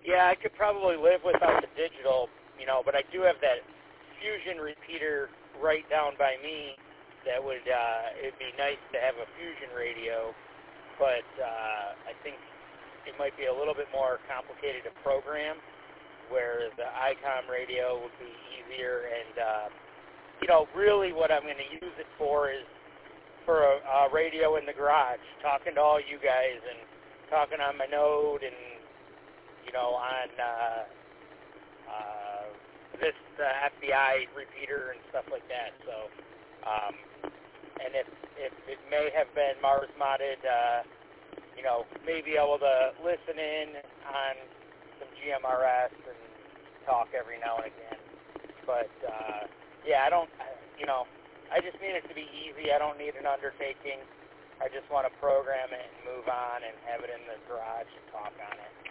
Yeah, I could probably live without the digital, but I do have that Fusion repeater right down by me that it'd be nice to have a Fusion radio, but I think it might be a little bit more complicated to program, where the ICOM radio would be easier. And, really what I'm going to use it for is for a radio in the garage, talking to all you guys and talking on my Node and, on this FBI repeater and stuff like that. So, and if it may have been Mars modded, maybe able to listen in on some GMRS and talk every now and again. But, I just need it to be easy. I don't need an undertaking. I just want to program it and move on and have it in the garage and talk on it.